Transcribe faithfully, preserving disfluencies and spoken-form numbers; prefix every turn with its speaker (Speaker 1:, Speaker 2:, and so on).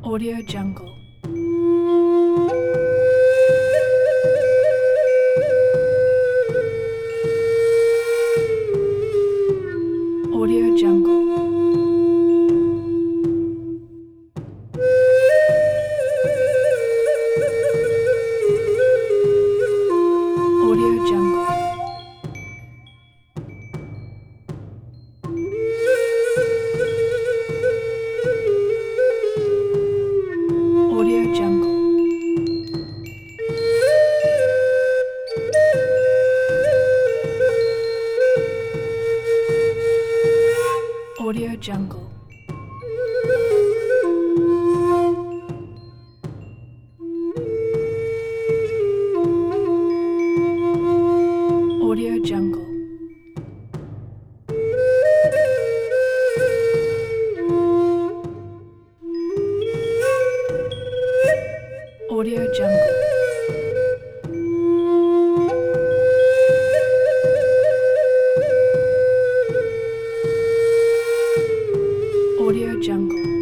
Speaker 1: Audio Jungle. Audio Jungle. Audio Jungle. Audio Jungle. Audio Jungle. Audio Jungle. Audio Jungle. Audio Jungle.